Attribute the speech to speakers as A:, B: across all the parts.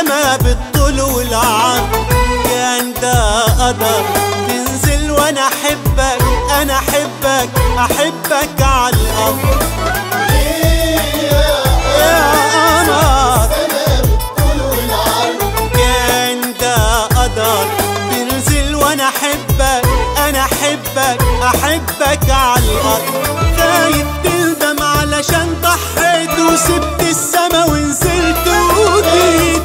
A: السما بالطول والعرض، كان ده قدر تنزل وانا احبك، انا احبك احبك على الارض. يا قمر كان ده قدر تنزل وانا احبك، انا احبك احبك على الارض. خايف تندم علشان ضحيت وسبت السما ونزلت وجيت،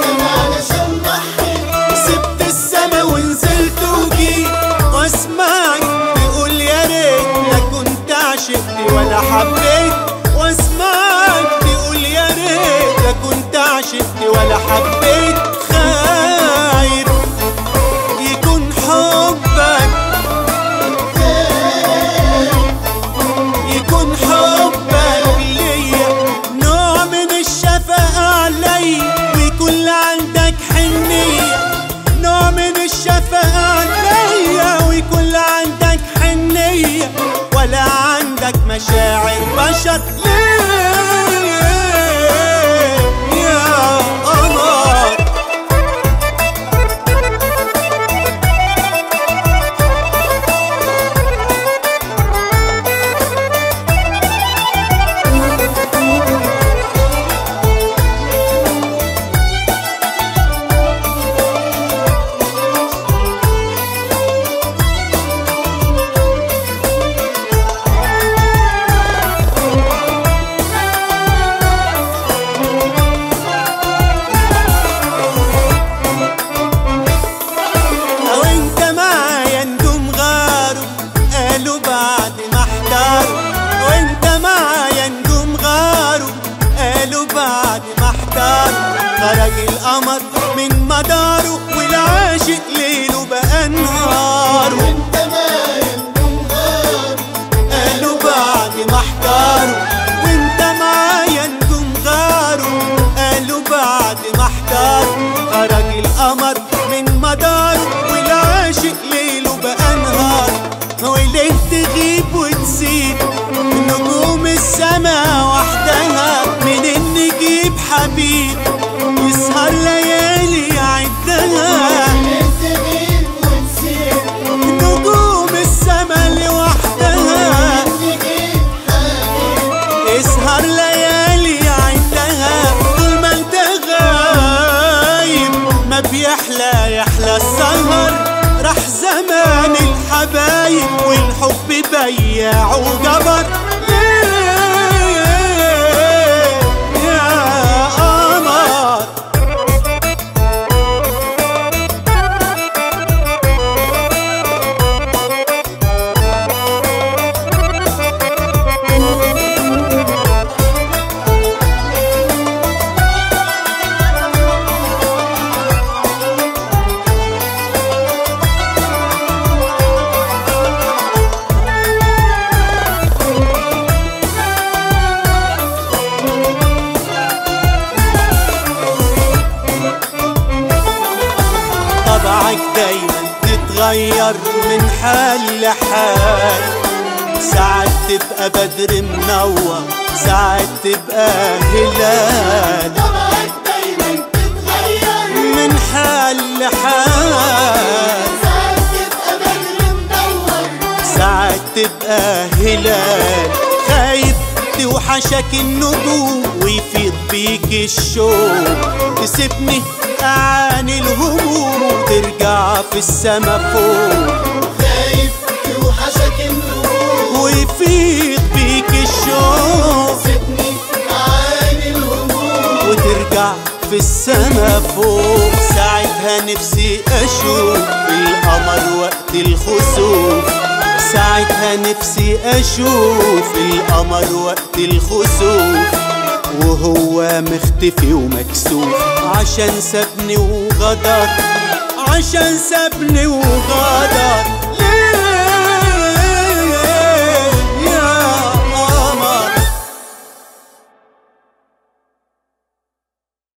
A: سبت السما ونزلت وجيت، واسمعك تقول يا ريت لا كنت عشقت ولا حبيت، واسمعك تقول يا ريت لا كنت عشقت ولا حبيت. خايف يكون حبك، يكون حبك ليا نوع من الشفقة عليا، ويكون عندك حنية، نوع من الشفقة عليا، ويكون عندك حنية، ولا عندك مشاعر بشر. ليه يا قمر؟ خرج القمر من مداره والعاشق ليله بقى نهار، وانت نايم بمغاره قالوا بعد ما احتاره، وانت معايا نجوم غاره قالوا بعد ما احتاره. خرج القمر من مداره والعاشق ليله بقى نهار، وليه تغيب وتسيب نجوم السما وحدها؟ منين نجيب حبيب يسهر ليالي يعدها؟ تغيب وتسيب نجوم السما لوحدها، يسهر ليالي يعدها. طول ما انت غايب ما بيحلى يحلى السهر، راح زمان الحبايب والحب بياع وجبر. طبعك دايما تتغير من حال لحال، ساعات تبقى بدر منور، ساعات تبقى هلال.
B: طبعك دايما تتغير
A: من حال لحال،
B: ساعات تبقى بدر منور،
A: ساعات تبقى هلال. خايف توحشك النجوم ويفيض بيك الشوق، تسيبني أعاني الهموم وترجع في السما فوق.
B: خايف توحشك النجوم
A: ويفيض بيك الشوق،
B: تسيبني أعاني الهموم
A: وترجع في السما فوق. ساعتها نفسي أشوف القمر وقت الخسوف، ساعتها نفسي أشوف القمر وقت الخسوف، وهو مختفي ومكسوف عشان سابني وغدر، عشان سابني وغدر.